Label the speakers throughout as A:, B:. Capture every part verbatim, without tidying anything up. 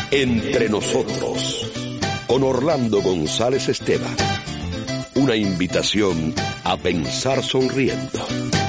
A: Entre nosotros, con Orlando González Esteban. Una invitación a pensar sonriendo.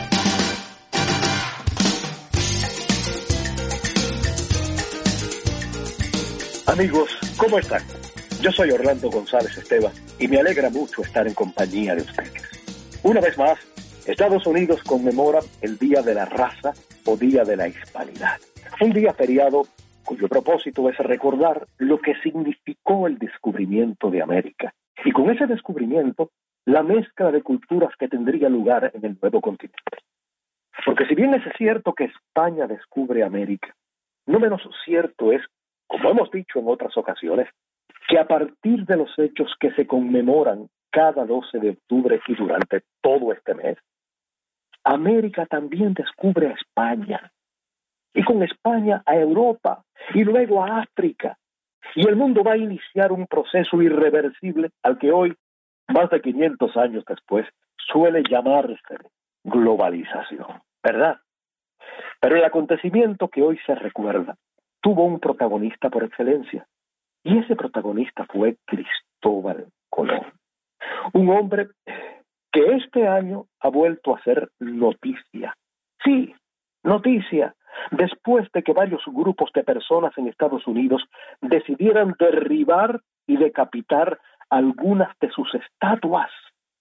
B: Amigos, ¿cómo están? Yo soy Orlando González Esteban y me alegra mucho estar en compañía de ustedes. Una vez más, Estados Unidos conmemora el Día de la Raza o Día de la Hispanidad. Un día feriado cuyo propósito es recordar lo que significó el descubrimiento de América. Y con ese descubrimiento, la mezcla de culturas que tendría lugar en el nuevo continente. Porque si bien es cierto que España descubre América, no menos cierto es, como hemos dicho en otras ocasiones, que a partir de los hechos que se conmemoran cada doce de octubre y durante todo este mes, América también descubre a España, y con España a Europa, y luego a África, y el mundo va a iniciar un proceso irreversible al que hoy, más de quinientos años después, suele llamarse globalización, ¿verdad? Pero el acontecimiento que hoy se recuerda tuvo un protagonista por excelencia, y ese protagonista fue Cristóbal Colón, un hombre que este año ha vuelto a ser noticia. Sí, noticia, después de que varios grupos de personas en Estados Unidos decidieran derribar y decapitar algunas de sus estatuas,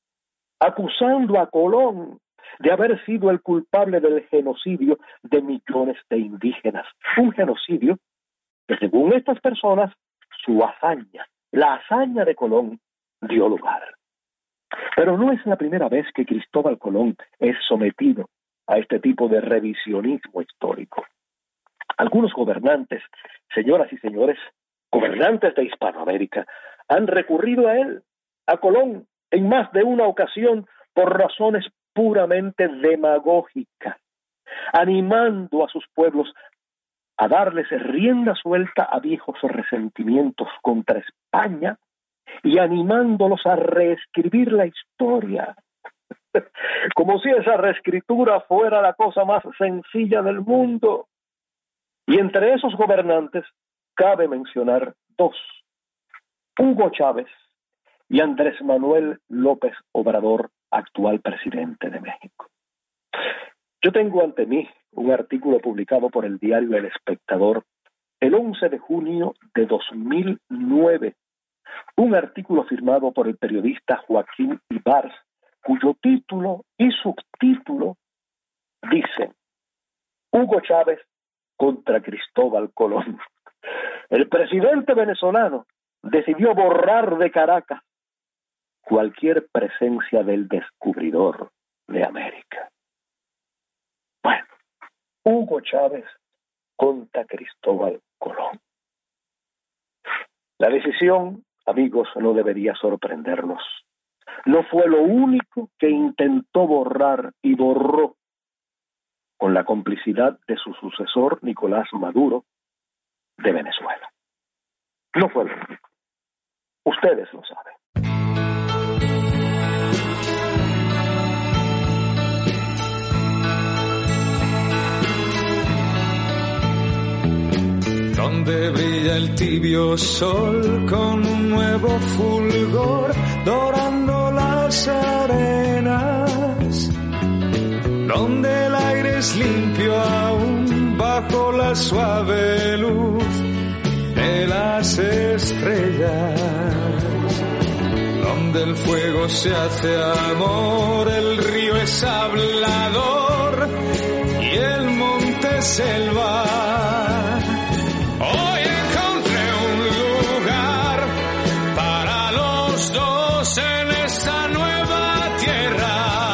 B: acusando a Colón de haber sido el culpable del genocidio de millones de indígenas. Un genocidio que, según estas personas, su hazaña, la hazaña de Colón, dio lugar. Pero no es la primera vez que Cristóbal Colón es sometido a este tipo de revisionismo histórico. Algunos gobernantes, señoras y señores, gobernantes de Hispanoamérica, han recurrido a él, a Colón, en más de una ocasión por razones puramente demagógicas, animando a sus pueblos a darles rienda suelta a viejos resentimientos contra España y animándolos a reescribir la historia, como si esa reescritura fuera la cosa más sencilla del mundo. Y entre esos gobernantes cabe mencionar dos: Hugo Chávez y Andrés Manuel López Obrador, actual presidente de México. Yo tengo ante mí un artículo publicado por el diario El Espectador el once de junio de dos mil nueve, un artículo firmado por el periodista Joaquín Ibars, cuyo título y subtítulo dicen: Hugo Chávez contra Cristóbal Colón. El presidente venezolano decidió borrar de Caracas cualquier presencia del descubridor de América. Bueno, Hugo Chávez contra Cristóbal Colón. La decisión, amigos, no debería sorprendernos. No fue lo único que intentó borrar y borró con la complicidad de su sucesor Nicolás Maduro de Venezuela. No fue lo único. Ustedes lo saben.
C: Donde brilla el tibio sol con un nuevo fulgor, dorando las arenas. Donde el aire es limpio aún bajo la suave luz de las estrellas. Donde el fuego se hace amor, el río es hablador y el monte selva. Hoy encontré un lugar para los dos en esta nueva tierra.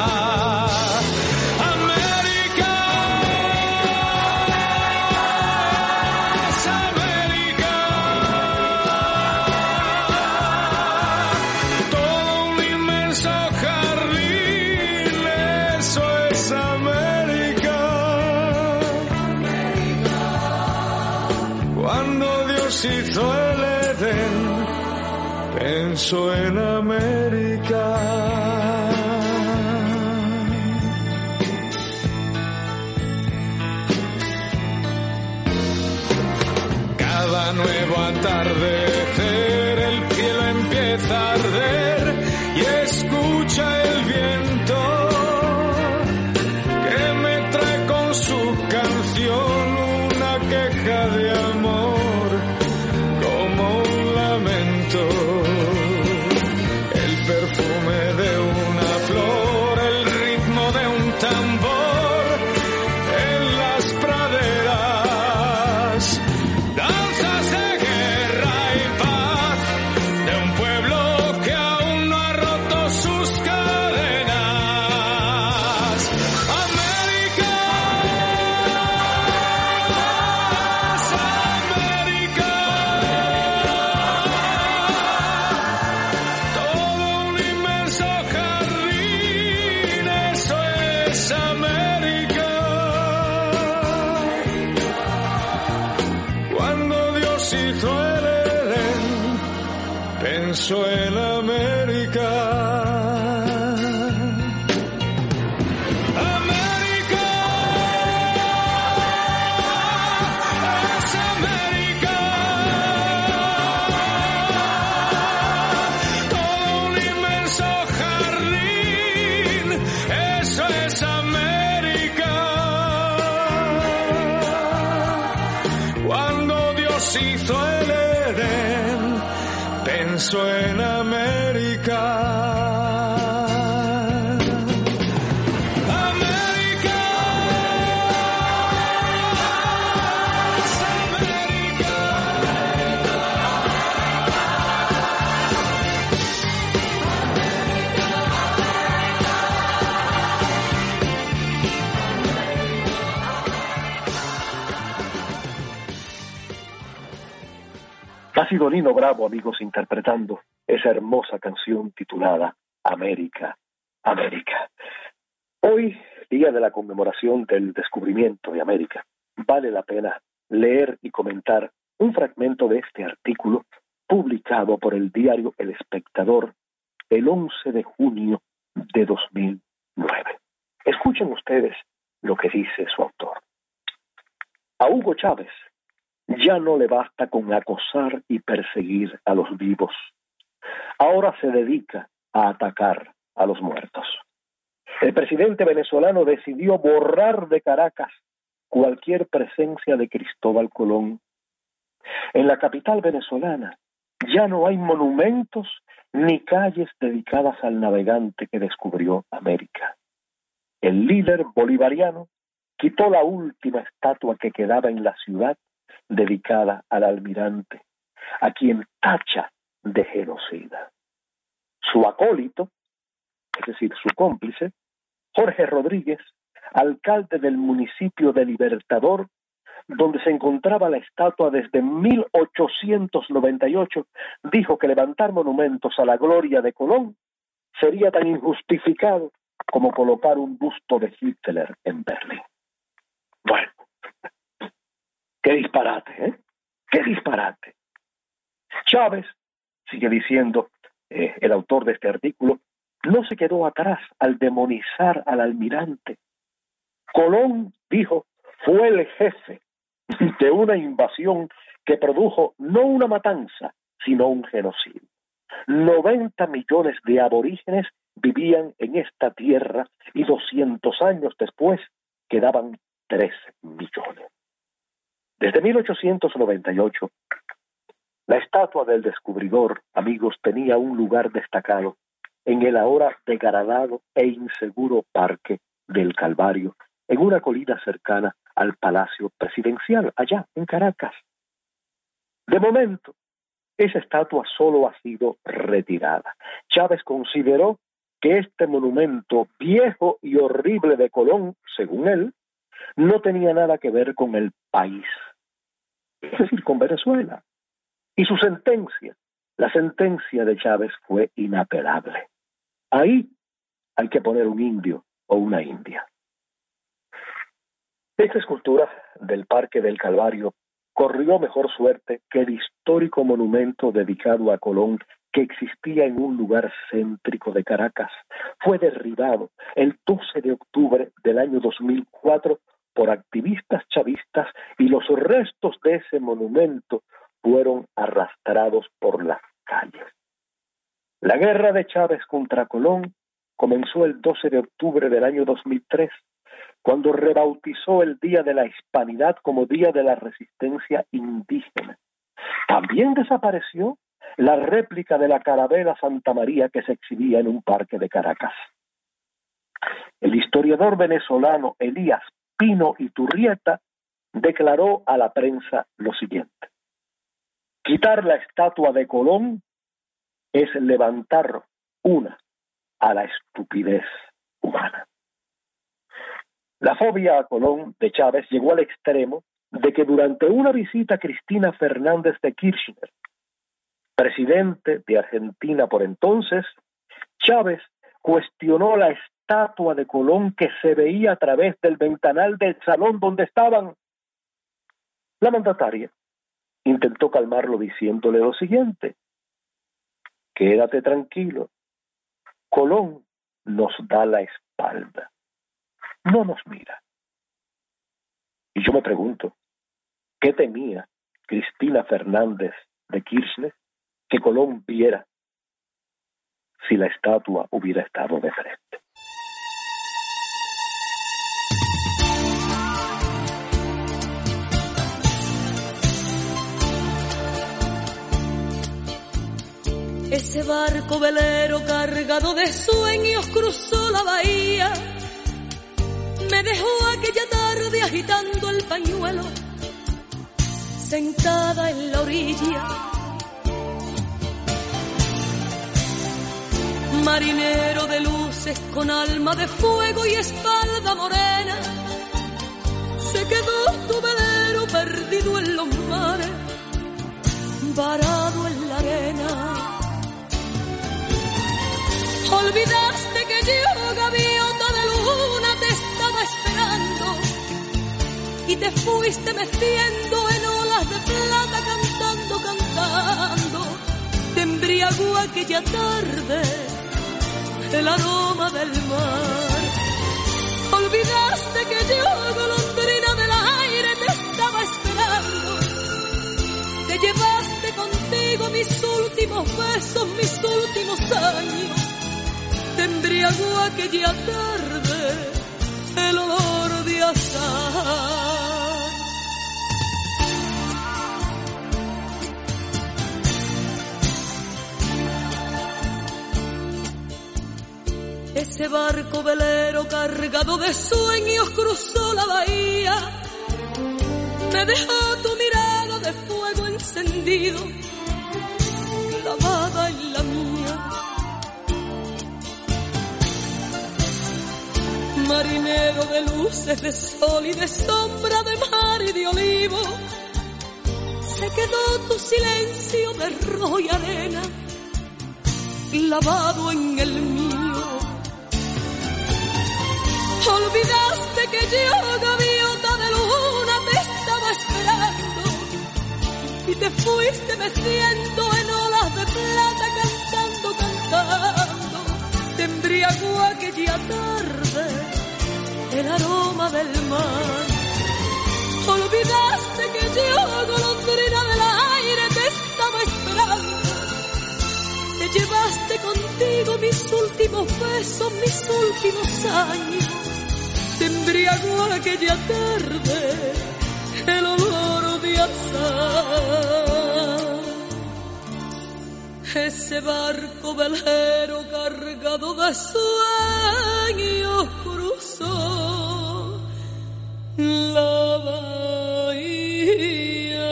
C: América es América. Todo un inmenso jardín, eso es América. Cuando Dios hizo el Edén, pensó en América. Cada cada nuevo atardecer el cielo empieza a arder y escucha el viento que me trae con su canción una queja de amor como un lamento. El perfume de una flor, el ritmo de un tambor en las praderas, danzas de guerra y paz de un pueblo que aún no ha roto sus cadenas. América, América, todo un inmenso jardín, eso es América. Cuando Dios hizo el Edén, pensó en América. América, es América. Todo un inmenso jardín, eso es América. Cuando Dios hizo el Edén, pensó en América. América, es América.
B: Ha sido Nino Bravo, amigos, interpretando esa hermosa canción titulada América, América. Hoy, día de la conmemoración del descubrimiento de América, vale la pena leer y comentar un fragmento de este artículo publicado por el diario El Espectador el once de junio de dos mil nueve. Escuchen ustedes lo que dice su autor. A Hugo Chávez ya no le basta con acosar y perseguir a los vivos. Ahora se dedica a atacar a los muertos. El presidente venezolano decidió borrar de Caracas cualquier presencia de Cristóbal Colón. En la capital venezolana ya no hay monumentos ni calles dedicadas al navegante que descubrió América. El líder bolivariano quitó la última estatua que quedaba en la ciudad dedicada al almirante, a quien tacha de genocida. Su acólito, es decir, su cómplice, Jorge Rodríguez, alcalde del municipio de Libertador, donde se encontraba la estatua desde mil ochocientos noventa y ocho, dijo que levantar monumentos a la gloria de Colón sería tan injustificado como colocar un busto de Hitler en Berlín. Bueno, qué disparate, ¿eh? ¡Qué disparate! Chávez, sigue diciendo eh, el autor de este artículo, no se quedó atrás al demonizar al almirante. Colón, dijo, fue el jefe de una invasión que produjo no una matanza, sino un genocidio. noventa millones de aborígenes vivían en esta tierra y doscientos años después quedaban tres millones. Desde mil ochocientos noventa y ocho, la estatua del descubridor, amigos, tenía un lugar destacado en el ahora degradado e inseguro Parque del Calvario, en una colina cercana al Palacio Presidencial, allá en Caracas. De momento, esa estatua solo ha sido retirada. Chávez consideró que este monumento viejo y horrible de Colón, según él, no tenía nada que ver con el país, es decir, con Venezuela. Y su sentencia, la sentencia de Chávez, fue inapelable. Ahí hay que poner un indio o una india. Esta escultura del Parque del Calvario corrió mejor suerte que el histórico monumento dedicado a Colón que existía en un lugar céntrico de Caracas. Fue derribado el doce de octubre del año dos mil cuatro por activistas chavistas y los restos de ese monumento fueron arrastrados por las calles. La guerra de Chávez contra Colón comenzó el doce de octubre del año dos mil tres, cuando rebautizó el Día de la Hispanidad como Día de la Resistencia Indígena. También desapareció la réplica de la carabela Santa María que se exhibía en un parque de Caracas. El historiador venezolano Elías Pino Iturrieta declaró a la prensa lo siguiente: quitar la estatua de Colón es levantar una a la estupidez humana. La fobia a Colón de Chávez llegó al extremo de que durante una visita a Cristina Fernández de Kirchner, presidente de Argentina por entonces, Chávez cuestionó la estatua de Colón que se veía a través del ventanal del salón donde estaban. La mandataria intentó calmarlo diciéndole lo siguiente: quédate tranquilo, Colón nos da la espalda, no nos mira. Y yo me pregunto, ¿qué temía Cristina Fernández de Kirchner que Colón viera si la estatua hubiera estado de frente?
D: Ese barco velero cargado de sueños cruzó la bahía. Me dejó aquella tarde agitando el pañuelo, sentada en la orilla. Marinero de luces con alma de fuego y espalda morena, se quedó tu velero perdido en los mares, varado en la arena. Olvidaste que yo, gaviota de luna, te estaba esperando y te fuiste meciendo en olas de plata, cantando, cantando. Te embriagó aquella tarde el aroma del mar. Olvidaste que yo, golondrina del aire, te estaba esperando. Te llevaste contigo mis últimos besos, mis últimos años. Te embriagó aquella tarde el olor de azahar. Ese barco velero cargado de sueños cruzó la bahía. Me dejó tu mirada de fuego encendido, clavada en la mía. Marinero de luces, de sol y de sombra, de mar y de olivo, se quedó tu silencio de rojo y arena, clavado en el mío. Olvidaste que yo, gaviota de luna, te estaba esperando y te fuiste meciendo en olas de plata, cantando, cantando. Te embriagó aquella tarde el aroma del mar. Olvidaste que yo, golondrina del aire, te estaba esperando. Te llevaste contigo mis últimos besos, mis últimos años. Te embriagó aquella tarde el olor de azahar. Ese barco velero cargado de sueños cruzó la bahía.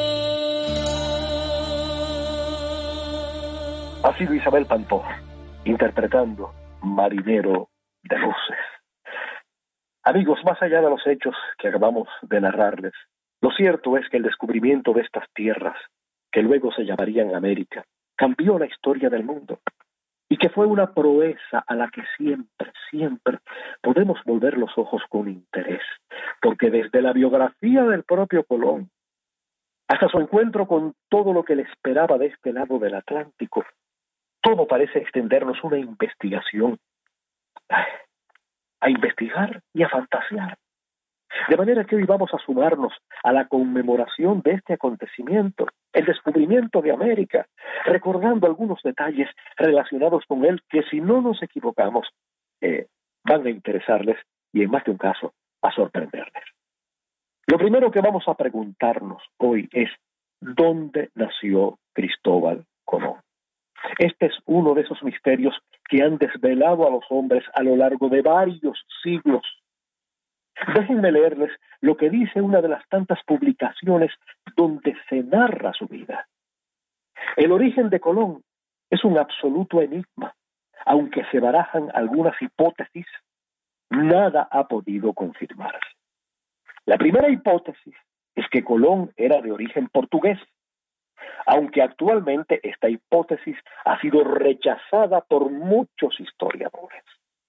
B: Ha sido Isabel Pantoja interpretando Marinero de luces. Amigos, más allá de los hechos que acabamos de narrarles, lo cierto es que el descubrimiento de estas tierras, que luego se llamarían América, cambió la historia del mundo, y que fue una proeza a la que siempre, siempre podemos volver los ojos con interés, porque desde la biografía del propio Colón hasta su encuentro con todo lo que le esperaba de este lado del Atlántico, todo parece extendernos una investigación, a investigar y a fantasear. De manera que hoy vamos a sumarnos a la conmemoración de este acontecimiento, el descubrimiento de América, recordando algunos detalles relacionados con él que, si no nos equivocamos, eh, van a interesarles y en más de un caso a sorprenderles. Lo primero que vamos a preguntarnos hoy es: ¿dónde nació Cristóbal Colón? Este es uno de esos misterios que han desvelado a los hombres a lo largo de varios siglos. Déjenme leerles lo que dice una de las tantas publicaciones donde se narra su vida. El origen de Colón es un absoluto enigma. Aunque se barajan algunas hipótesis, nada ha podido confirmarse. La primera hipótesis es que Colón era de origen portugués, aunque actualmente esta hipótesis ha sido rechazada por muchos historiadores.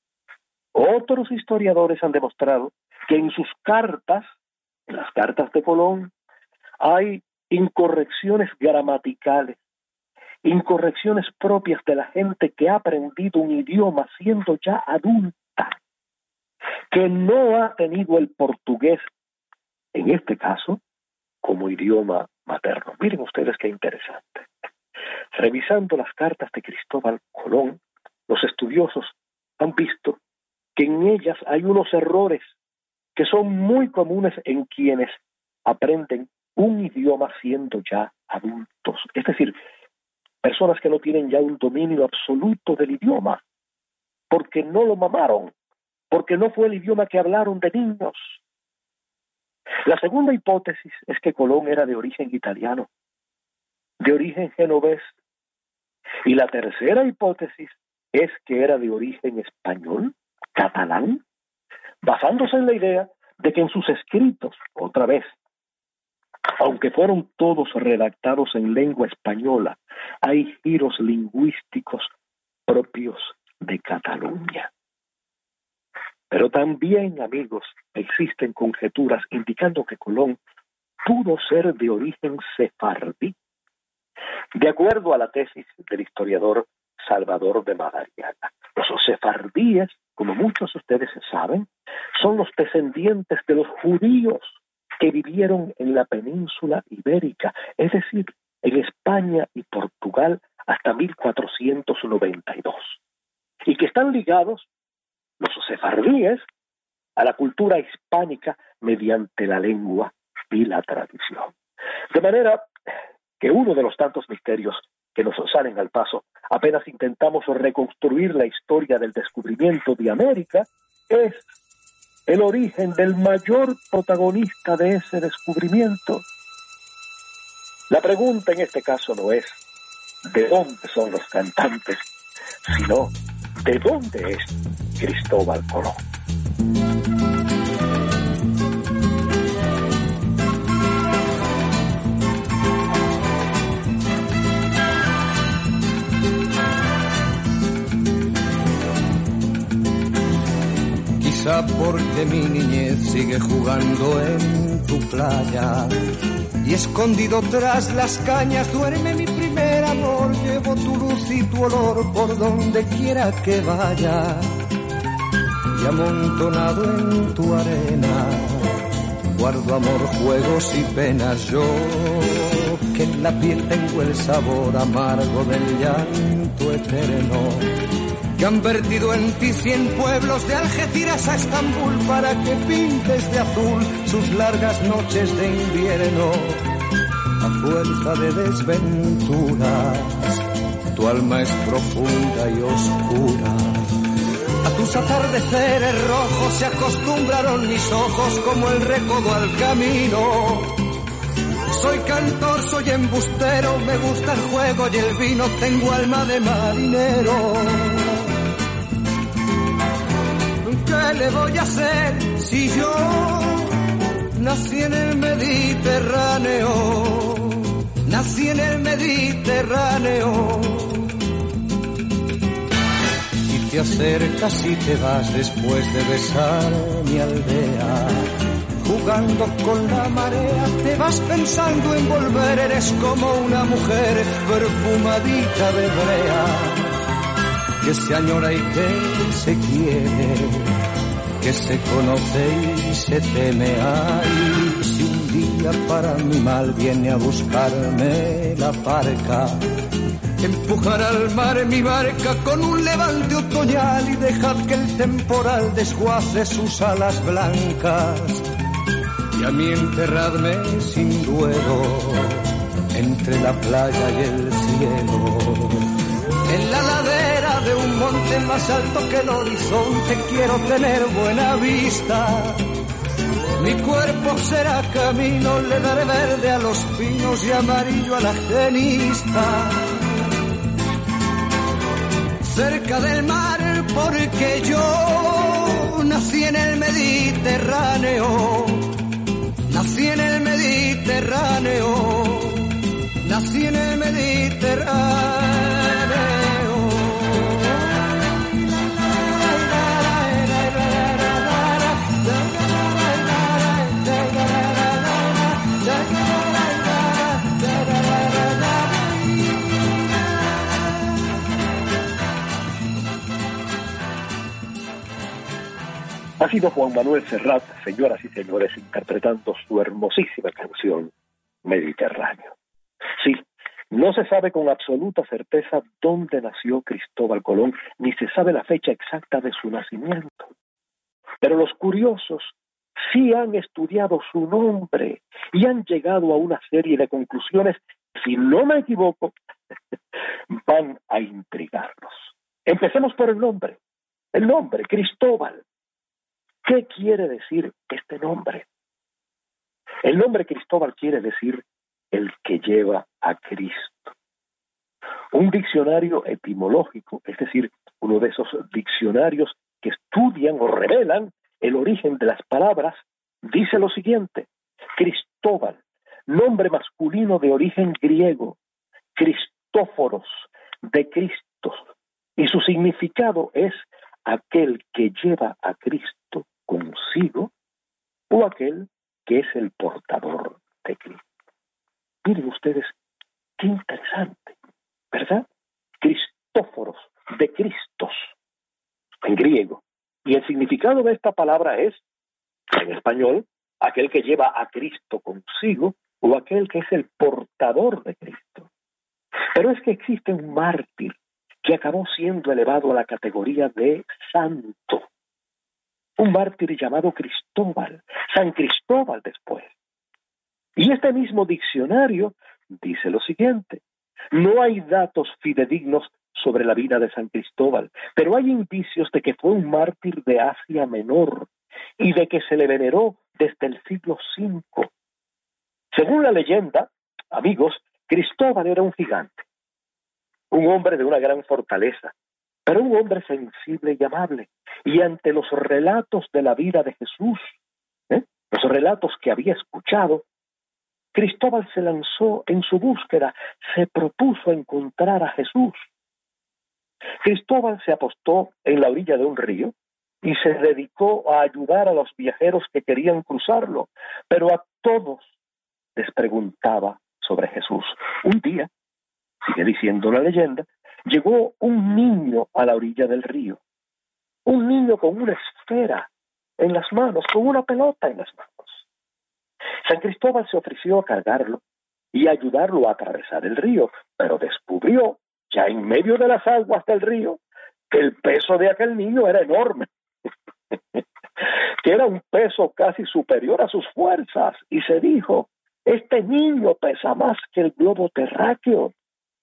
B: Otros historiadores han demostrado que en sus cartas, en las cartas de Colón, hay incorrecciones gramaticales, incorrecciones propias de la gente que ha aprendido un idioma siendo ya adulta, que no ha tenido el portugués, en este caso, como idioma materno. Miren ustedes qué interesante. Revisando las cartas de Cristóbal Colón, los estudiosos han visto que en ellas hay unos errores que son muy comunes en quienes aprenden un idioma siendo ya adultos. Es decir, personas que no tienen ya un dominio absoluto del idioma, porque no lo mamaron, porque no fue el idioma que hablaron de niños. La segunda hipótesis es que Colón era de origen italiano, de origen genovés. Y la tercera hipótesis es que era de origen español, catalán, basándose en la idea de que en sus escritos, otra vez, aunque fueron todos redactados en lengua española, hay giros lingüísticos propios de Cataluña. Pero también, amigos, existen conjeturas indicando que Colón pudo ser de origen sefardí, de acuerdo a la tesis del historiador Salvador de Madariaga. Los sefardíes, como muchos de ustedes saben, son los descendientes de los judíos que vivieron en la península ibérica, es decir, en España y Portugal hasta mil cuatrocientos noventa y dos, y que están ligados, los sefardíes, a la cultura hispánica mediante la lengua y la tradición. De manera que uno de los tantos misterios que nos salen al paso, apenas intentamos reconstruir la historia del descubrimiento de América, es el origen del mayor protagonista de ese descubrimiento. La pregunta en este caso no es ¿de dónde son los cantantes?, sino ¿de dónde es Cristóbal Colón?
C: Quizá porque mi niñez sigue jugando en tu playa y escondido tras las cañas duerme mi primer amor. Llevo tu luz y tu olor por donde quiera que vaya y amontonado en tu arena guardo amor, juegos y penas. Yo que en la piel tengo el sabor amargo del llanto eterno, que han vertido en ti cien pueblos de Algeciras a Estambul para que pintes de azul sus largas noches de invierno. A fuerza de desventuras, tu alma es profunda y oscura. A tus atardeceres rojos se acostumbraron mis ojos como el recodo al camino. Soy cantor, soy embustero, me gusta el juego y el vino, tengo alma de marinero. ¿Qué le voy a hacer si yo nací en el Mediterráneo? Nací en el Mediterráneo. Y te acercas y te vas después de besar mi aldea. Jugando con la marea, te vas pensando en volver. Eres como una mujer perfumadita de brea, que se añora y que se quiere, que se conoce y se teme. Ay, si un día para mi mal viene a buscarme la barca, empujar al mar mi barca con un levante otoñal y dejad que el temporal desguace sus alas blancas. Y a mí enterradme sin duelo entre la playa y el cielo, en la ladera de un monte más alto que el horizonte quiero tener buena vista. Mi cuerpo será camino, le daré verde a los pinos y amarillo a la genista. Cerca del mar porque yo nací en el Mediterráneo, nací en el Mediterráneo, nací en el Mediterráneo.
B: Ha sido Juan Manuel Serrat, señoras y señores, interpretando su hermosísima canción Mediterráneo. Sí, no se sabe con absoluta certeza dónde nació Cristóbal Colón, ni se sabe la fecha exacta de su nacimiento. Pero los curiosos sí han estudiado su nombre y han llegado a una serie de conclusiones, si no me equivoco, van a intrigarnos. Empecemos por el nombre. El nombre, Cristóbal. ¿Qué quiere decir este nombre? El nombre Cristóbal quiere decir el que lleva a Cristo. Un diccionario etimológico, es decir, uno de esos diccionarios que estudian o revelan el origen de las palabras, dice lo siguiente: Cristóbal, nombre masculino de origen griego, Cristóforos, de Cristo, y su significado es aquel que lleva a Cristo consigo o aquel que es el portador de Cristo. Miren ustedes, qué interesante, ¿verdad? Cristóforos, de Cristos, en griego. Y el significado de esta palabra es, en español, aquel que lleva a Cristo consigo o aquel que es el portador de Cristo. Pero es que existe un mártir que acabó siendo elevado a la categoría de santo. Un mártir llamado Cristóbal, San Cristóbal después. Y este mismo diccionario dice lo siguiente: no hay datos fidedignos sobre la vida de San Cristóbal, pero hay indicios de que fue un mártir de Asia Menor y de que se le veneró desde el siglo cinco. Según la leyenda, amigos, Cristóbal era un gigante, un hombre de una gran fortaleza, pero un hombre sensible y amable. Y ante los relatos de la vida de Jesús, ¿eh? los relatos que había escuchado, Cristóbal se lanzó en su búsqueda, se propuso encontrar a Jesús. Cristóbal se apostó en la orilla de un río y se dedicó a ayudar a los viajeros que querían cruzarlo, pero a todos les preguntaba sobre Jesús. Un día, sigue diciendo la leyenda, llegó un niño a la orilla del río, un niño con una esfera en las manos, con una pelota en las manos. San Cristóbal se ofreció a cargarlo y ayudarlo a atravesar el río, pero descubrió, ya en medio de las aguas del río, que el peso de aquel niño era enorme, que era un peso casi superior a sus fuerzas, y se dijo: este niño pesa más que el globo terráqueo.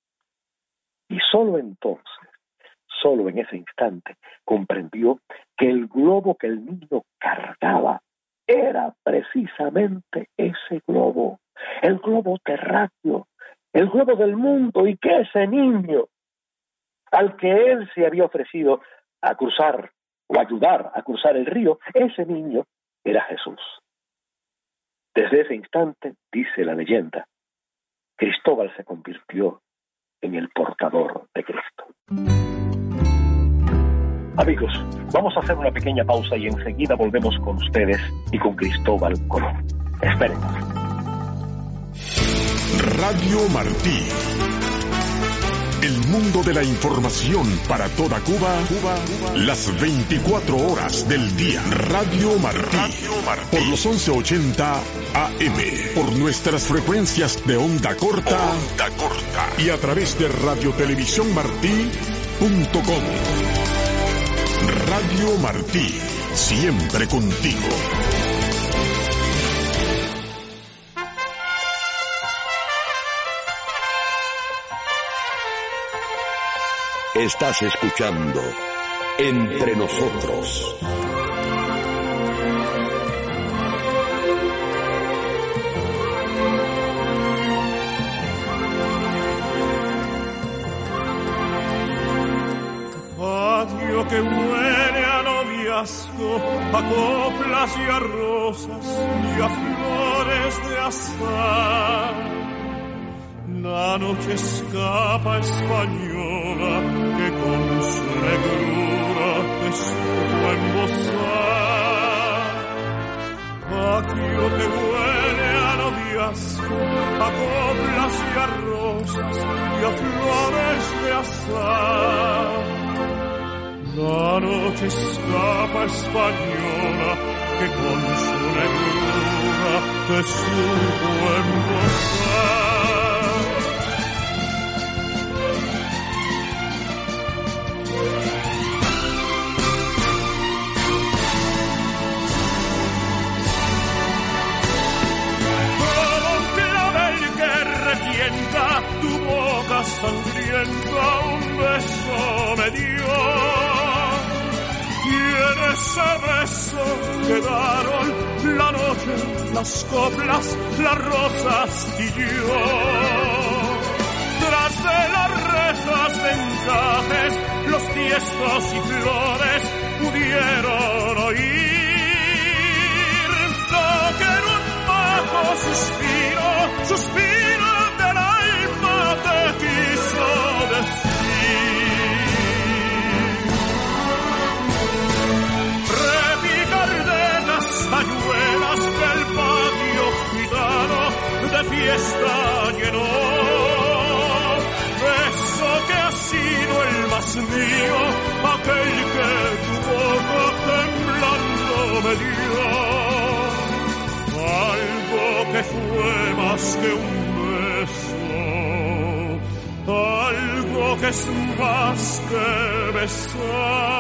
B: Y solo entonces, solo en ese instante, comprendió que el globo que el niño cargaba era precisamente ese globo, el globo terráqueo, el globo del mundo, y que ese niño, al que él se había ofrecido a cruzar o ayudar a cruzar el río, ese niño era Jesús. Desde ese instante, dice la leyenda, Cristóbal se convirtió en el portador de Cristo. Amigos, vamos a hacer una pequeña pausa y enseguida volvemos con ustedes y con Cristóbal Colón. Espérenos.
E: Radio Martí, El mundo de la información para toda Cuba, Cuba, Cuba. Las veinticuatro horas del día. Radio Martí. Radio Martí. Por los once ochenta A M. Por nuestras frecuencias de onda corta. Onda corta. Y a través de radiotelevisión martí punto com. Radio Martí. Siempre contigo.
A: Estás escuchando Entre Nosotros.
F: Patio que huele a noviazgo, a coplas y a rosas y a flores de azahar. La noche escapa española que con su negrura te supo embosar. Patio que huele a noviazgo, a coplas y a rosas y a flores de azahar. La noche escapa española que con su negrura te supo embosar. Tu boca sangrienta un beso me dio, y en ese beso quedaron la noche, las coplas, las rosas y yo. Tras de las rejas de encajes, los tiestos y flores pudieron oír lo que en un bajo suspiro, suspiro te quiso decir. Repicar de castañuelas que el patio gitano de fiesta llenó. Beso que ha sido el más mío, aquel que tu boca temblando me dio. Algo que fue más que un beso, algo que es más que besar.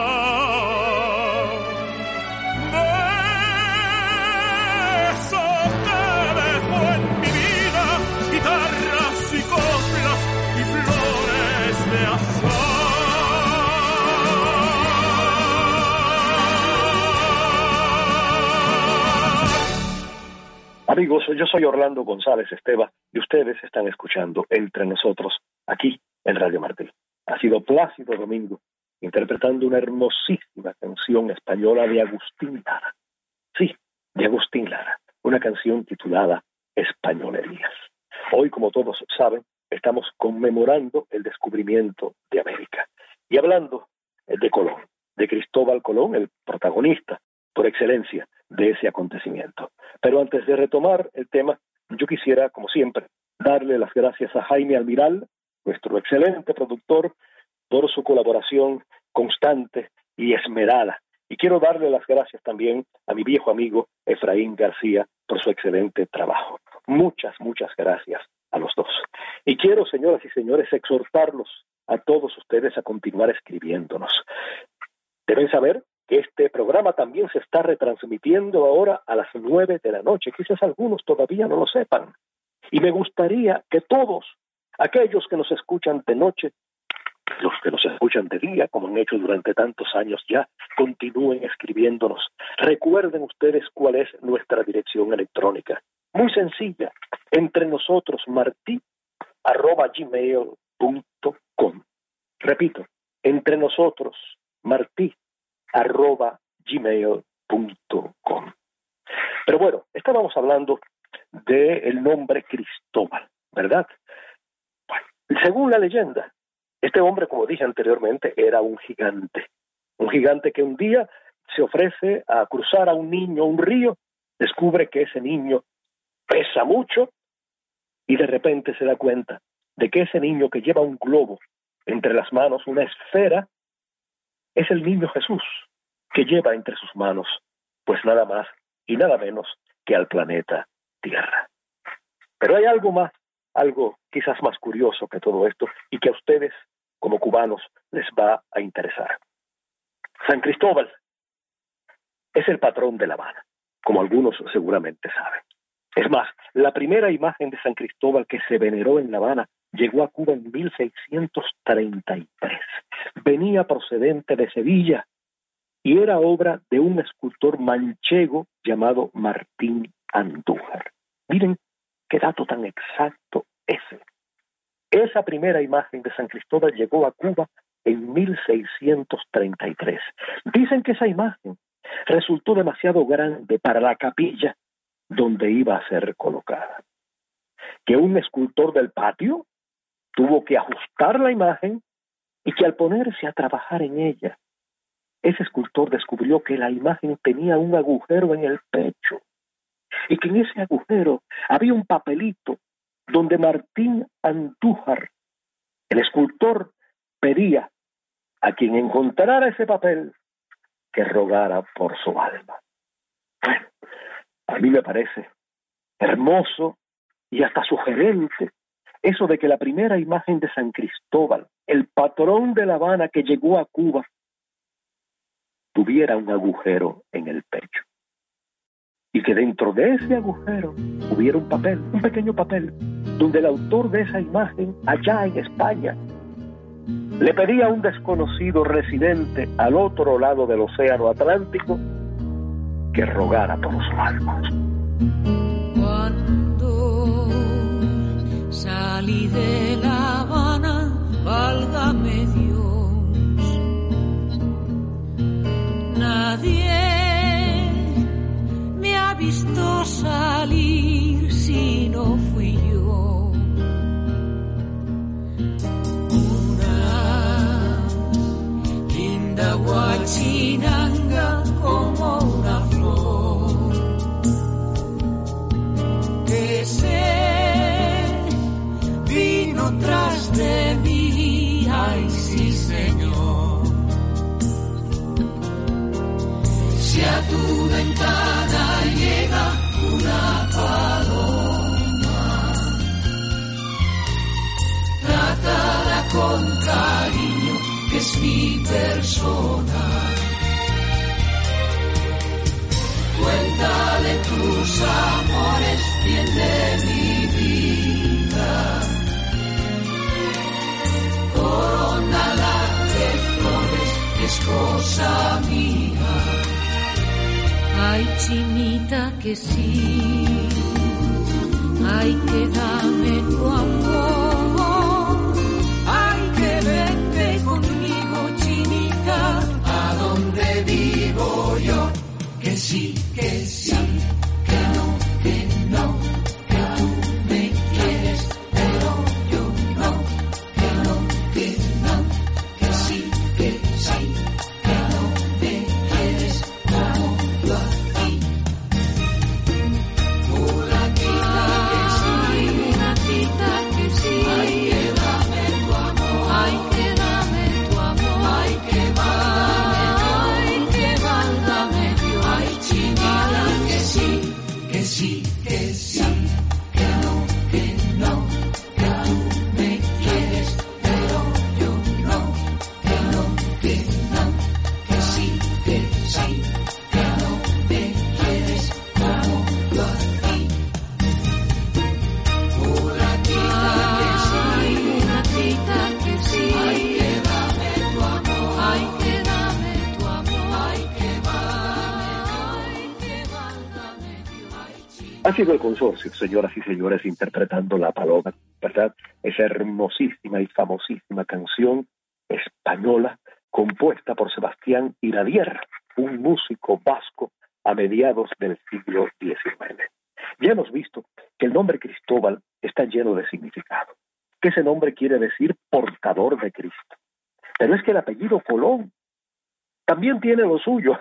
F: Beso que dejó en mi vida guitarras y coplas y flores de azahar.
B: Amigos, yo soy Orlando González Esteva y ustedes están escuchando Entre Nosotros, aquí en Radio Martí. Ha sido Plácido Domingo interpretando una hermosísima canción española de Agustín Lara. Sí, de Agustín Lara, una canción titulada Españolerías. Hoy, como todos saben, estamos conmemorando el descubrimiento de América. Y hablando de Colón, de Cristóbal Colón, el protagonista por excelencia de ese acontecimiento. Pero antes de retomar el tema, yo quisiera, como siempre, darle las gracias a Jaime Almiral, nuestro excelente productor, por su colaboración constante y esmerada. Y quiero darle las gracias también a mi viejo amigo Efraín García por su excelente trabajo. Muchas, muchas gracias a los dos. Y quiero, señoras y señores, exhortarlos a todos ustedes a continuar escribiéndonos. Deben saber que este programa también se está retransmitiendo ahora a las nueve de la noche. Quizás algunos todavía no lo sepan. Y me gustaría que todos aquellos que nos escuchan de noche, los que nos escuchan de día, como han hecho durante tantos años ya, continúen escribiéndonos. Recuerden ustedes cuál es nuestra dirección electrónica. Muy sencilla, entre nosotros martí arroba gmail punto com. Repito, entre nosotros martí arroba gmail punto com. Pero bueno, estábamos hablando del nombre Cristóbal, ¿verdad? Bueno, según la leyenda, este hombre, como dije anteriormente, era un gigante. Un gigante que un día se ofrece a cruzar a un niño un río, descubre que ese niño pesa mucho y de repente se da cuenta de que ese niño que lleva un globo entre las manos una esfera, es el niño Jesús, que lleva entre sus manos, pues nada más y nada menos que al planeta Tierra. Pero hay algo más, algo quizás más curioso que todo esto, y que a ustedes, como cubanos, les va a interesar. San Cristóbal es el patrón de La Habana, como algunos seguramente saben. Es más, la primera imagen de San Cristóbal que se veneró en La Habana llegó a Cuba en mil seiscientos treinta y tres. Venía procedente de Sevilla y era obra de un escultor manchego llamado Martín Andújar. Miren qué dato tan exacto ese. Esa primera imagen de San Cristóbal llegó a Cuba en mil seiscientos treinta y tres. Dicen que esa imagen resultó demasiado grande para la capilla donde iba a ser colocada. Que un escultor del patio tuvo que ajustar la imagen y que al ponerse a trabajar en ella, ese escultor descubrió que la imagen tenía un agujero en el pecho y que en ese agujero había un papelito donde Martín Andújar, el escultor, pedía a quien encontrara ese papel que rogara por su alma. Bueno, a mí me parece hermoso y hasta sugerente eso de que la primera imagen de San Cristóbal, el patrón de La Habana que llegó a Cuba, tuviera un agujero en el pecho. Y que dentro de ese agujero hubiera un papel, un pequeño papel, donde el autor de esa imagen, allá en España, le pedía a un desconocido residente al otro lado del océano Atlántico que rogara por su alma.
D: Cuando salí de La Habana, válgame Dios, nadie me ha visto salir si no fui yo. Una linda guachinanga como una flor que se vino tras de mí, ay sí señor. Si a tu ventana llega una paloma, trátala con cariño, que es mi persona. Cuéntale tus amores, bien de mi vida. Corónala de flores, es cosa mía. Ay, chinita, que sí, ay, que dame tu amor, ay, que vente conmigo, chinita, a donde vivo yo, que sí, que sí, que no, que no, que tú me quieres, pero yo no, que no, que no, que sí, que sí, que no me quieres como yo a ti. Una tita que sí, ay, que dame tu amor, ay, que dame tu amor, ay, que válgame, ay, que válgame Dios, ay, chinita, que sí, que sí, que sí, que no, que no, que tú me quieres, pero yo no, que no, que no, que sí, que sí, que no me quieres como yo a ti. Una tita que sí, ay, que dame tu amor, ay, que dame tu amor, ay, que válgame, ay, que válgame Dios, ay, chinita.
B: Ha sido el consorcio, señoras y señores, interpretando La Paloma, ¿verdad? Esa hermosísima y famosísima canción española compuesta por Sebastián Iradier, un músico vasco a mediados del siglo diecinueve. Ya hemos visto que el nombre Cristóbal está lleno de significado, que ese nombre quiere decir portador de Cristo. Pero es que el apellido Colón también tiene lo suyo.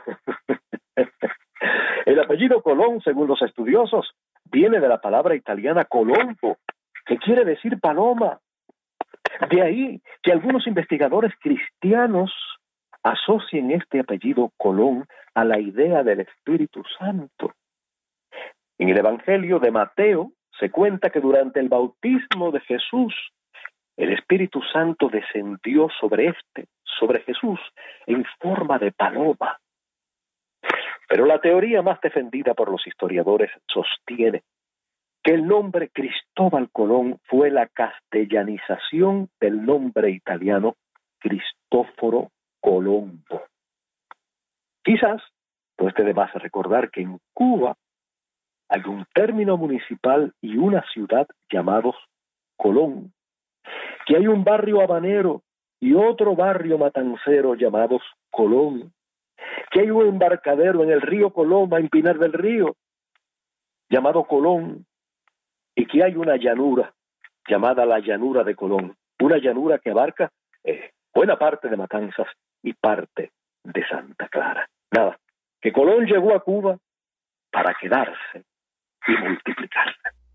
B: El apellido Colón, según los estudiosos, viene de la palabra italiana colombo, que quiere decir paloma. De ahí que algunos investigadores cristianos asocien este apellido Colón a la idea del Espíritu Santo. En el Evangelio de Mateo se cuenta que durante el bautismo de Jesús, el Espíritu Santo descendió sobre este, sobre Jesús, en forma de paloma. Pero la teoría más defendida por los historiadores sostiene que el nombre Cristóbal Colón fue la castellanización del nombre italiano Cristóforo Colombo. Quizás no esté de más recordar que en Cuba hay un término municipal y una ciudad llamados Colón, que hay un barrio habanero y otro barrio matancero llamados Colón, que hay un embarcadero en el río Coloma, en Pinar del Río, llamado Colón, y que hay una llanura llamada la llanura de Colón, una llanura que abarca eh, buena parte de Matanzas y parte de Santa Clara. Nada, que Colón llegó a Cuba para quedarse y multiplicarse.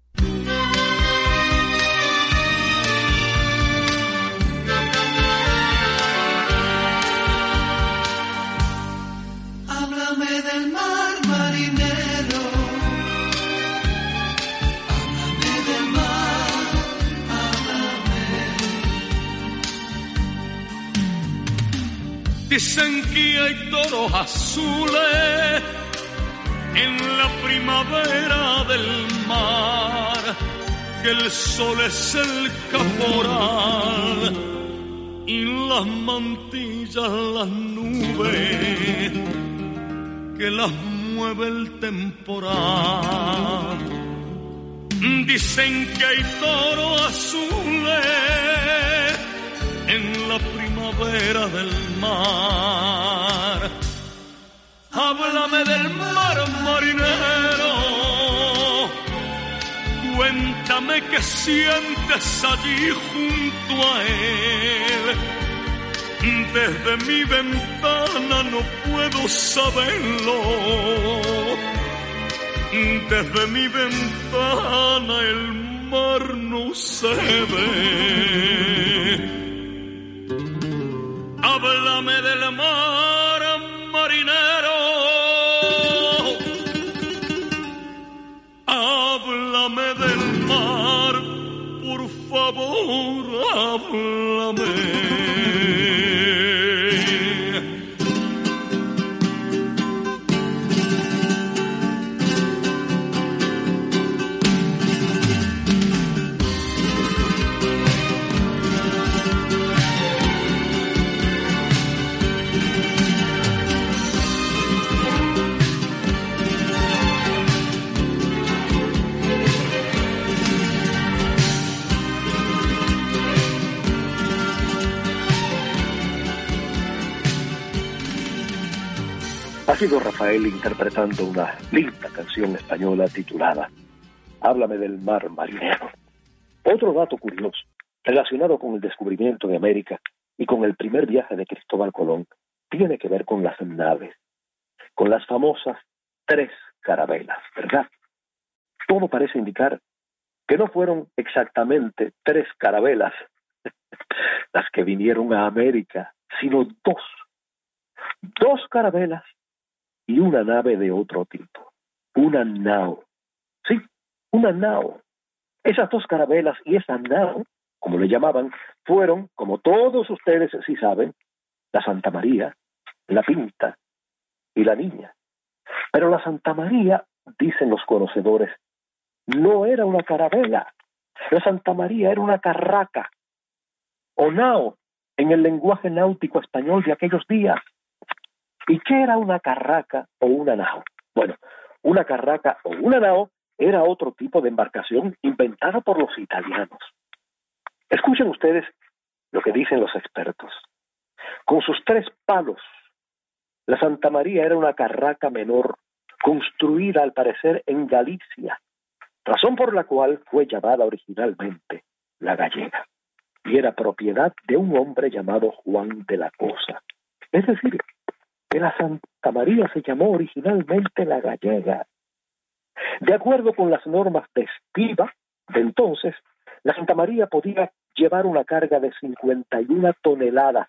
C: Háblame del mar, marinero. Háblame del mar, háblame.
F: Dicen que hay toros azules en la primavera del mar, que el sol es el caporal y las mantillas las nubes que las mueve el temporal. Dicen que hay toros azules en la primavera del mar. Háblame del mar, marinero. Cuéntame qué sientes allí junto a él. Desde mi ventana no puedo saberlo. Desde mi ventana el mar no se ve. Háblame del mar, marinero. Háblame del mar, por favor, háblame.
B: Ha sido Rafael interpretando una linda canción española titulada Háblame del mar, marinero. Otro dato curioso relacionado con el descubrimiento de América y con el primer viaje de Cristóbal Colón tiene que ver con las naves, con las famosas tres carabelas, ¿verdad? Todo parece indicar que no fueron exactamente tres carabelas las que vinieron a América, sino dos. Dos carabelas y una nave de otro tipo, una nao. Sí, una nao. Esas dos carabelas y esa nao, como le llamaban, fueron, como todos ustedes sí saben, la Santa María, la Pinta y la Niña. Pero la Santa María, dicen los conocedores, no era una carabela. La Santa María era una carraca, o nao, en el lenguaje náutico español de aquellos días. ¿Y qué era una carraca o una nao? Bueno, una carraca o una nao era otro tipo de embarcación inventada por los italianos. Escuchen ustedes lo que dicen los expertos. Con sus tres palos, la Santa María era una carraca menor, construida al parecer en Galicia, razón por la cual fue llamada originalmente la Gallega, y era propiedad de un hombre llamado Juan de la Cosa. Es decir, que la Santa María se llamó originalmente la Gallega. De acuerdo con las normas de estiba de entonces, la Santa María podía llevar una carga de cincuenta y una toneladas.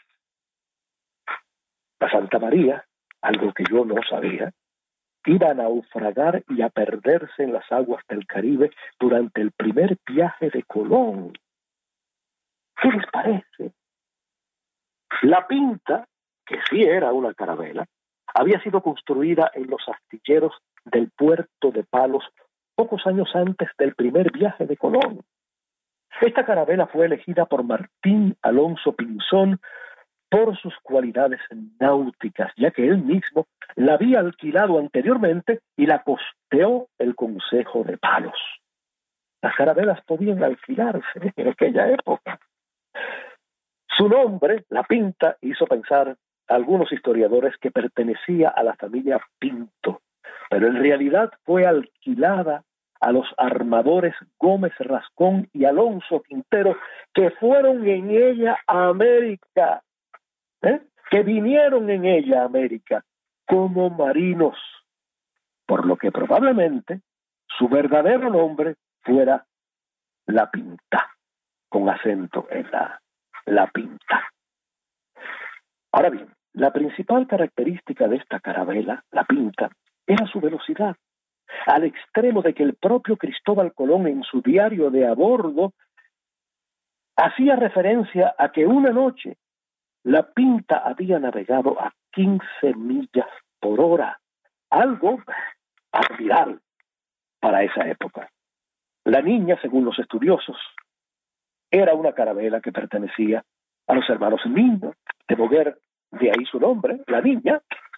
B: La Santa María, algo que yo no sabía, iba a naufragar y a perderse en las aguas del Caribe durante el primer viaje de Colón. ¿Qué les parece? La Pinta, que sí era una carabela, había sido construida en los astilleros del puerto de Palos pocos años antes del primer viaje de Colón. Esta carabela fue elegida por Martín Alonso Pinzón por sus cualidades náuticas, ya que él mismo la había alquilado anteriormente y la costeó el Consejo de Palos. Las carabelas podían alquilarse en aquella época. Su nombre, La Pinta, hizo pensar a algunos historiadores que pertenecía a la familia Pinto, pero en realidad fue alquilada a los armadores Gómez Rascón y Alonso Quintero, que fueron en ella a América, ¿eh? que vinieron en ella a América como marinos, por lo que probablemente su verdadero nombre fuera La Pinta, con acento en la, la Pinta. Ahora bien, la principal característica de esta carabela, La Pinta, era su velocidad, al extremo de que el propio Cristóbal Colón en su diario de a bordo hacía referencia a que una noche La Pinta había navegado a quince millas por hora, algo admirable para esa época. La Niña, según los estudiosos, era una carabela que pertenecía a los hermanos Niño de Boguer, de ahí su nombre, La Niña.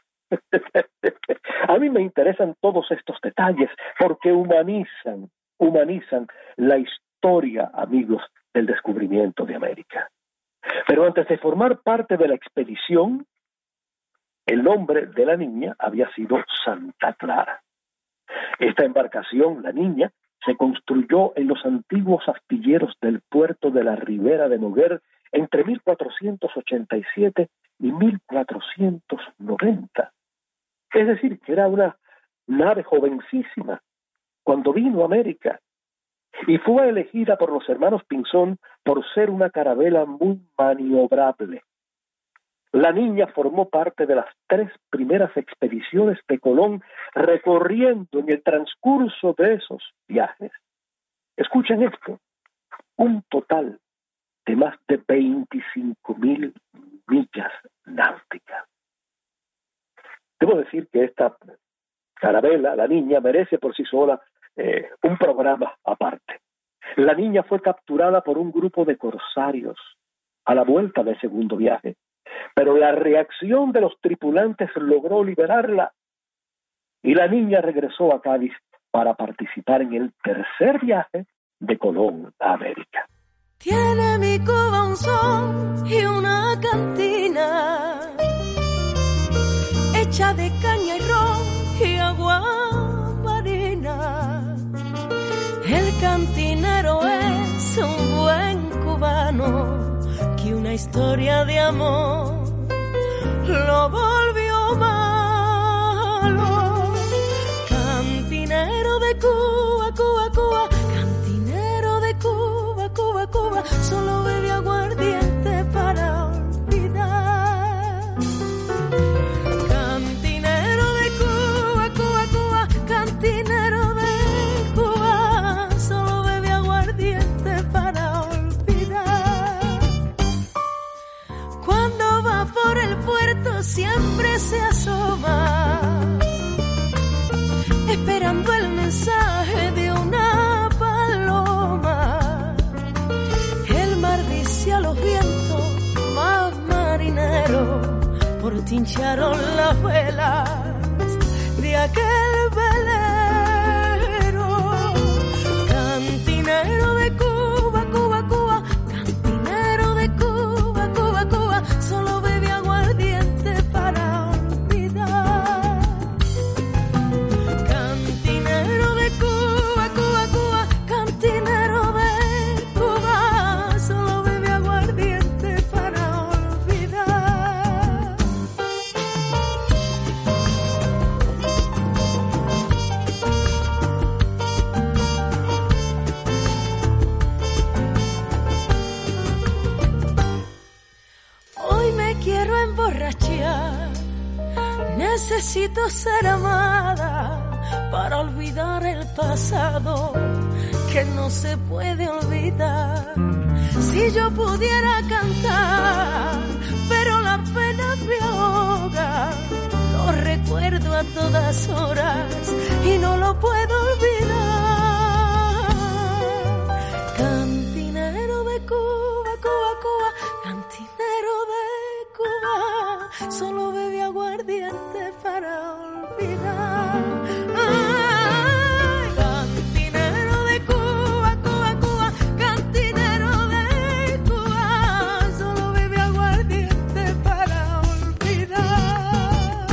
B: A mí me interesan todos estos detalles porque humanizan, humanizan la historia, amigos, del descubrimiento de América. Pero antes de formar parte de la expedición, el nombre de La Niña había sido Santa Clara. Esta embarcación, La Niña, se construyó en los antiguos astilleros del puerto de la Ribera de Noguer entre mil cuatrocientos ochenta y siete y mil cuatrocientos noventa. Es decir, que era una nave jovencísima cuando vino a América y fue elegida por los hermanos Pinzón por ser una carabela muy maniobrable. La Niña formó parte de las tres primeras expediciones de Colón, recorriendo en el transcurso de esos viajes, escuchen esto, un total de más de veinticinco mil millas náuticas. Debo decir que esta carabela, La Niña, merece por sí sola eh, un programa aparte. La Niña fue capturada por un grupo de corsarios a la vuelta del segundo viaje, pero la reacción de los tripulantes logró liberarla y La Niña regresó a Cádiz para participar en el tercer viaje de Colón a América.
D: Tiene mi Cuba un son y una cantina hecha de caña y ron y agua marina. El cantinero es un buen cubano que una historia de amor lo volvió malo. Cantinero de Cuba, Cuba, Cuba, cantinero de Cuba, Cuba, Cuba, solo bebe aguardiente para olvidar. Cantinero de Cuba, Cuba, Cuba, cantinero de Cuba, solo bebe aguardiente para olvidar. Cuando va por el puerto siempre se asoma, esperando el mensaje de una paloma. El mar dice a los vientos más marineros, por ti hincharon las velas de aquel velero. Cantinero de Cuba, Cuba, Cuba, cantinero de Cuba, Cuba, Cuba, solo bebe aguardiente para olvidar. Cantinero de Cuba, Cuba, Cuba, cantinero de Cuba, solo bebe aguardiente para olvidar. borrachera. Necesito ser amada para olvidar el pasado que no se puede olvidar. Si yo pudiera cantar, pero la pena me ahoga. Lo recuerdo a todas horas y no lo puedo olvidar. Cantinero de Cuba, Cuba, Cuba, cantinero de Cuba, solo bebe aguardiente para olvidar. Ay, cantinero de Cuba, Cuba, Cuba, cantinero de Cuba, solo bebe aguardiente para olvidar.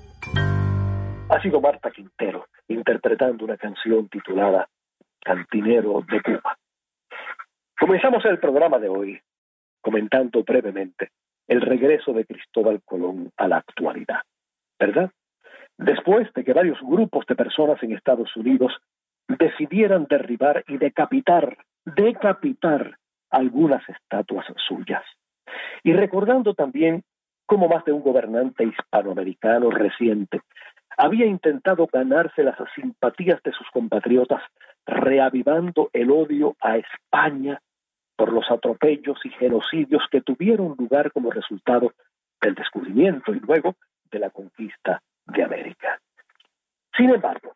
B: Ha sido Marta Quintero interpretando una canción titulada Cantinero de Cuba. Comenzamos el programa de hoy comentando brevemente el regreso de Cristóbal Colón a la actualidad, ¿verdad? Después de que varios grupos de personas en Estados Unidos decidieran derribar y decapitar, decapitar algunas estatuas suyas. Y recordando también cómo más de un gobernante hispanoamericano reciente había intentado ganarse las simpatías de sus compatriotas, reavivando el odio a España por los atropellos y genocidios que tuvieron lugar como resultado del descubrimiento y luego de la conquista de América. Sin embargo,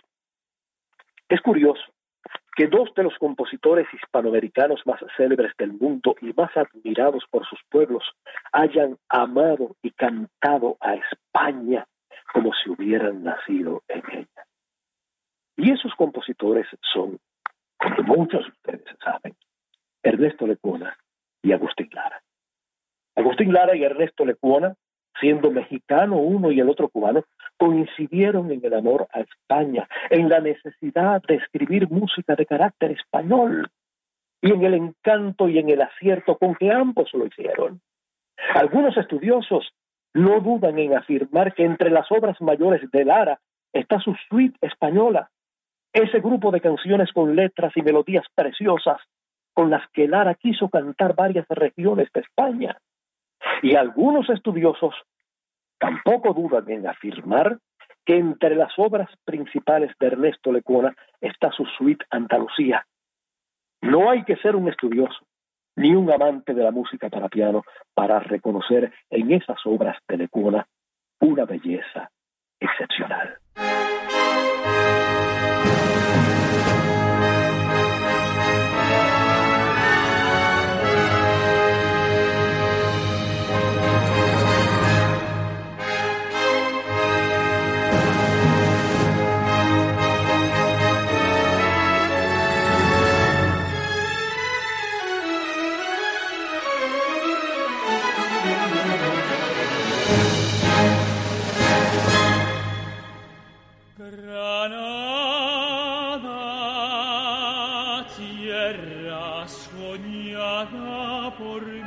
B: es curioso que dos de los compositores hispanoamericanos más célebres del mundo y más admirados por sus pueblos hayan amado y cantado a España como si hubieran nacido en ella. Y esos compositores son, como muchos de ustedes saben, Ernesto Lecuona y Agustín Lara. Agustín Lara y Ernesto Lecuona, siendo mexicano uno y el otro cubano, coincidieron en el amor a España, en la necesidad de escribir música de carácter español y en el encanto y en el acierto con que ambos lo hicieron. Algunos estudiosos no dudan en afirmar que entre las obras mayores de Lara está su suite española, ese grupo de canciones con letras y melodías preciosas con las que Lara quiso cantar varias regiones de España. Y algunos estudiosos tampoco dudan en afirmar que entre las obras principales de Ernesto Lecuona está su suite Andalucía. No hay que ser un estudioso ni un amante de la música para piano para reconocer en esas obras de Lecuona una belleza excepcional.
F: Granada, tierra soñada por mí,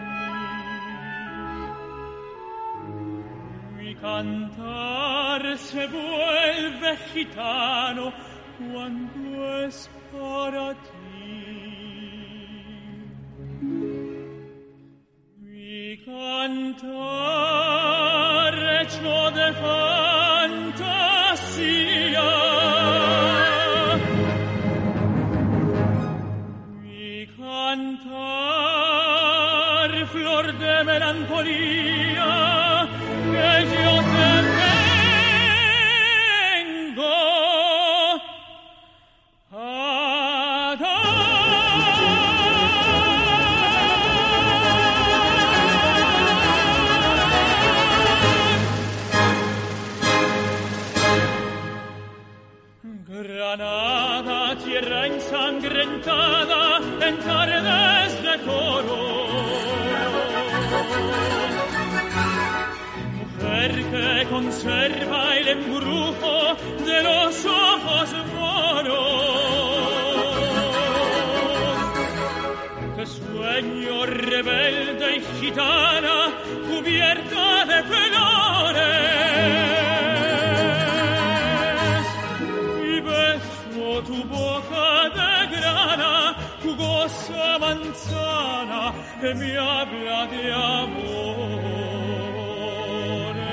F: mi cantar se vuelve gitano cuando es para ti. Mi cantar hecho de fantasía, cantar flor de melancolía que yo te vengo a dar. Granada, tierra ensangrentada en tardes de color, mujer que conserva el embrujo de los ojos moros, que sueño rebelde y gitana cubierta de flores, y beso tu boca de grana, jugosa manzana que me habla de amores.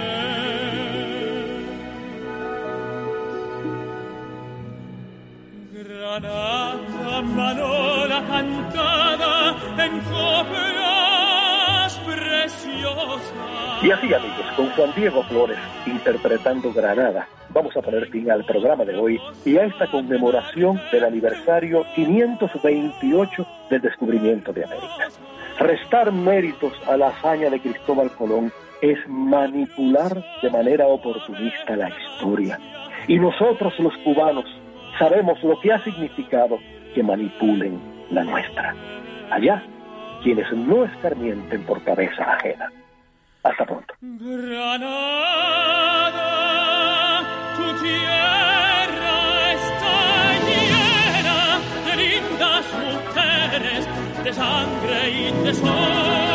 F: tierra cantada en coplas preciosas.
B: Y así, amigos, con Juan Diego Flores interpretando Granada, vamos a poner fin al programa de hoy y a esta conmemoración del aniversario quinientos veintiocho del descubrimiento de América. Restar méritos a la hazaña de Cristóbal Colón es manipular de manera oportunista la historia. Y nosotros los cubanos sabemos lo que ha significado que manipulen la nuestra. Allá, quienes no escarmienten por cabeza ajena. Hasta pronto.
F: Granada, tu tierra está llena de lindas mujeres, de sangre y de sol.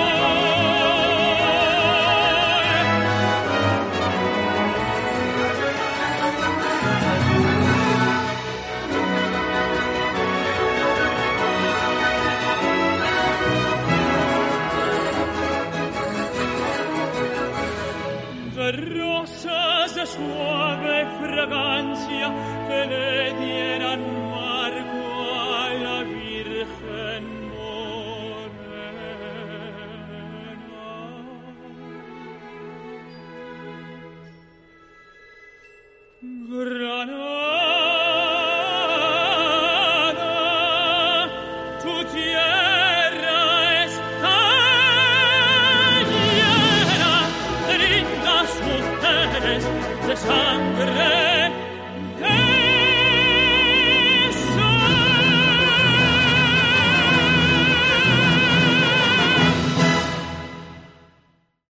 F: Rosas de suave fragancia que le dieran marco a la Virgen morena. Granada, tu tierra está llena de lindas mujeres, de sangre